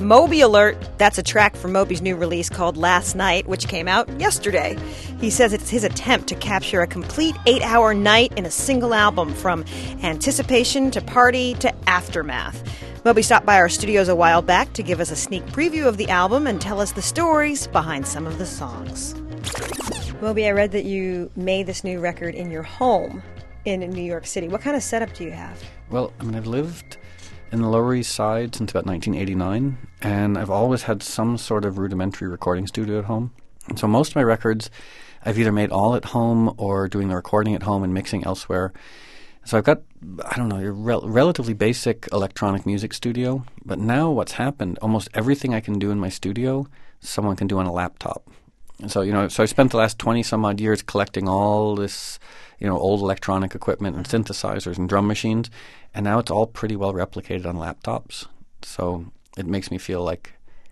Moby Alert. That's a track from Moby's new release called Last Night, which came out yesterday. He says it's his attempt to capture a complete 8-hour night in a single album, from anticipation to party to aftermath. Moby stopped by our studios a while back to give us a sneak preview of the album and tell us the stories behind some of the songs. Moby, I read that you made this new record in your home in New York City. What kind of setup do you have? Well, I've lived in the Lower East Side since about 1989, and I've always had some sort of rudimentary recording studio at home. And so most of my records I've either made all at home or doing the recording at home and mixing elsewhere. So I've got, a relatively basic electronic music studio. But now what's happened, almost everything I can do in my studio, someone can do on a laptop. And so, so I spent the last 20-some-odd years collecting all this, old electronic equipment and synthesizers and drum machines, and now it's all pretty well replicated on laptops. So it makes me feel like,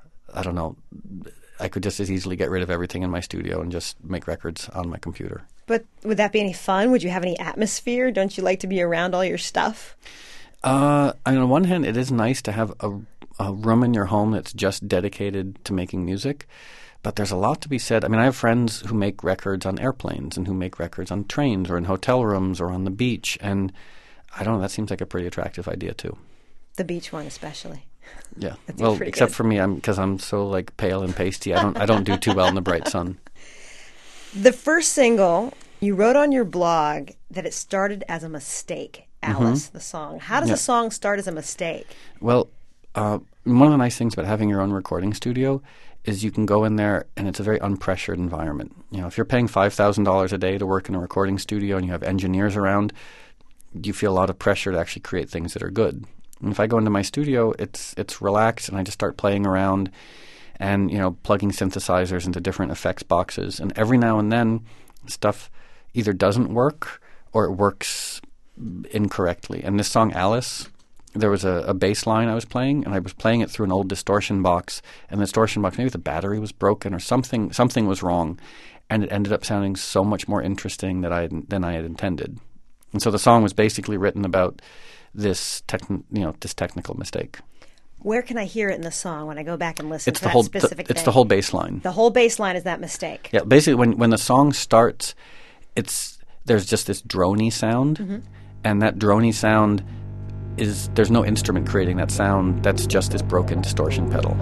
I could just as easily get rid of everything in my studio and just make records on my computer. But would that be any fun? Would you have any atmosphere? Don't you like to be around all your stuff? On the one hand, it is nice to have a room in your home that's just dedicated to making music. But there's a lot to be said. I have friends who make records on airplanes and who make records on trains or in hotel rooms or on the beach. And that seems like a pretty attractive idea too. The beach one especially. Yeah. Well, except for me, because I'm so pale and pasty, I don't do too well in the bright sun. The first single, you wrote on your blog that it started as a mistake, Alice, the song. How does a song start as a mistake? Well, one of the nice things about having your own recording studio is you can go in there and it's a very unpressured environment. If you're paying $5,000 a day to work in a recording studio and you have engineers around, you feel a lot of pressure to actually create things that are good. And if I go into my studio, it's relaxed and I just start playing around and, plugging synthesizers into different effects boxes. And every now and then, stuff either doesn't work or it works incorrectly. And this song, Alice, there was a bass line I was playing, and I was playing it through an old distortion box. And the distortion box, maybe the battery was broken or something was wrong. And it ended up sounding so much more interesting than I had intended. And so the song was basically written about this technical mistake. Where can I hear it in the song when I go back and listen to that specific thing? It's the whole bass line. The whole bass line is that mistake. Yeah, basically when the song starts, there's just this drony sound, and that drony sound there's no instrument creating that sound. That's just this broken distortion pedal.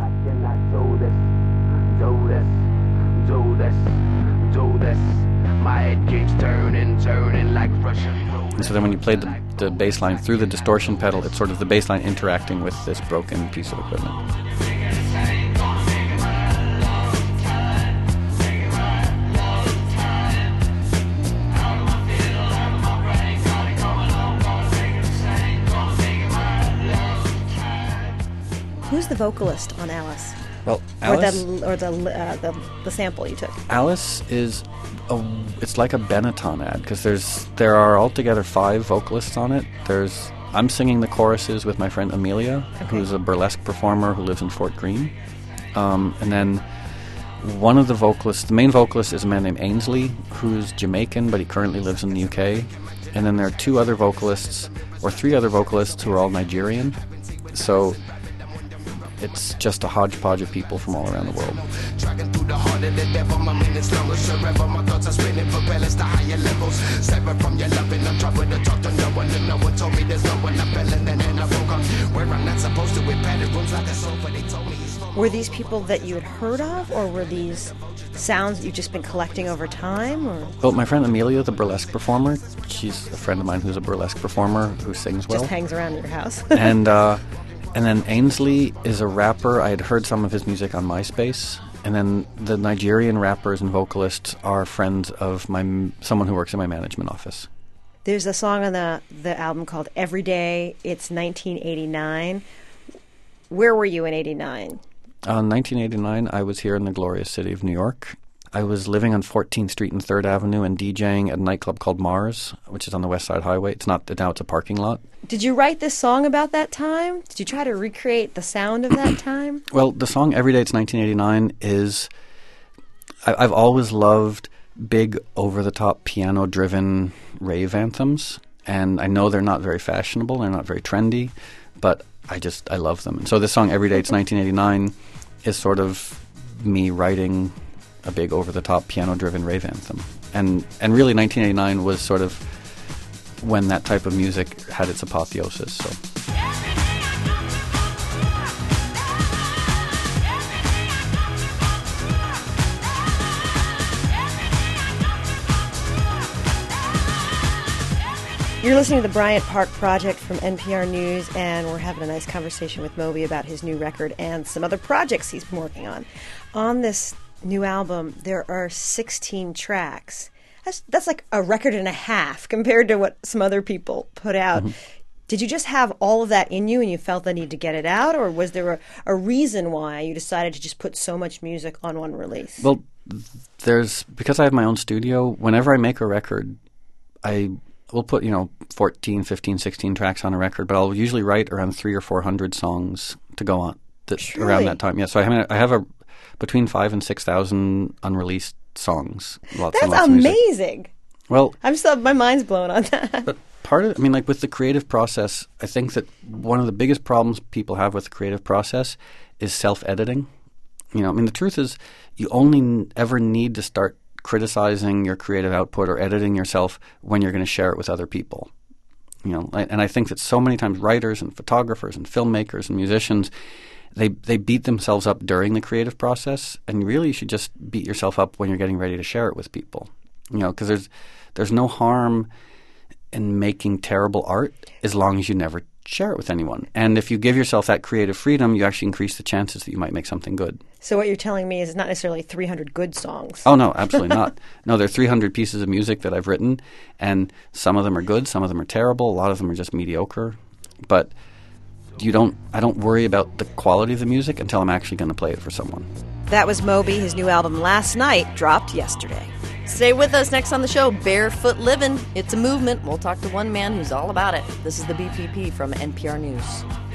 My head keeps turning like Russian roulette. And so then when you play the bass line through the distortion pedal, it's sort of the bass line interacting with this broken piece of equipment. Who's the vocalist on Alice? Well, Alice, or the sample you took. Alice is it's like a Benetton ad because there are altogether 5 vocalists on it. I'm singing the choruses with my friend Amelia, who's a burlesque performer who lives in Fort Greene, and then one of the vocalists, the main vocalist, is a man named Ainsley, who's Jamaican, but he currently lives in the UK. And then there are 2 other vocalists, or 3 other vocalists, who are all Nigerian. So it's just a hodgepodge of people from all around the world. Were these people that you had heard of, or were these sounds that you've just been collecting over time? Or? Well, my friend Amelia, the burlesque performer, she's a friend of mine who's a burlesque performer who sings well. Just hangs around your house. And then Ainsley is a rapper. I had heard some of his music on MySpace. And then the Nigerian rappers and vocalists are friends of someone who works in my management office. There's a song on the album called Every Day. It's 1989. Where were you in 89? 1989, I was here in the glorious city of New York. I was living on 14th Street and 3rd Avenue and DJing at a nightclub called Mars, which is on the West Side Highway. Now it's a parking lot. Did you write this song about that time? Did you try to recreate the sound of that time? Well, the song Every Day It's 1989 is... I've always loved big, over-the-top, piano-driven rave anthems, and I know they're not very fashionable, they're not very trendy, but I love them. And so this song, Every Day It's 1989, is sort of me writing a big over-the-top piano-driven rave anthem. And really 1989 was sort of when that type of music had its apotheosis. So. You're listening to the Bryant Park Project from NPR News, and we're having a nice conversation with Moby about his new record and some other projects he's been working on. On this new album, there are 16 tracks. That's like a record and a half compared to what some other people put out. Mm-hmm. Did you just have all of that in you and you felt the need to get it out, or was there a reason why you decided to just put so much music on one release? Well, because I have my own studio, whenever I make a record, we'll put, 14, 15, 16 tracks on a record, but I'll usually write around 300 or 400 songs to go on around that time. Yeah, so I have between 5,000 and 6,000 unreleased songs. That's amazing. Well, my mind's blown on that. But part of it, with the creative process, I think that one of the biggest problems people have with the creative process is self-editing. The truth is you only ever need to start criticizing your creative output or editing yourself when you're going to share it with other people. And I think that so many times writers and photographers and filmmakers and musicians, they beat themselves up during the creative process, and really you should just beat yourself up when you're getting ready to share it with people. Because there's no harm in making terrible art as long as you never share it with anyone. And if you give yourself that creative freedom, you actually increase the chances that you might make something good. So what you're telling me is it's not necessarily 300 good songs. Oh, no, absolutely not. No, there are 300 pieces of music that I've written, and some of them are good, some of them are terrible, a lot of them are just mediocre. But I don't worry about the quality of the music until I'm actually going to play it for someone. That was Moby. His new album, Last Night, dropped yesterday. Stay with us. Next on the show, Barefoot Livin'. It's a movement. We'll talk to one man who's all about it. This is the BPP from NPR News.